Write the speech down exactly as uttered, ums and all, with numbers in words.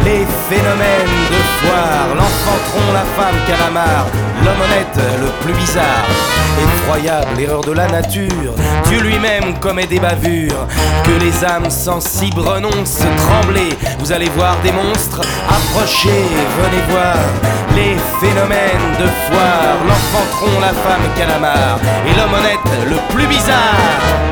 les phénomènes de foire, l'enfant tronc, la femme calamar, l'homme honnête, le plus bizarre. Effroyable erreur de la nature, Dieu lui-même commet des bavures. Que les âmes sensibles renoncent, tremblez, vous allez voir des monstres. Approchez, venez voir les phénomènes de foire, l'enfant tronc, la femme calamar et l'homme honnête, le plus bizarre.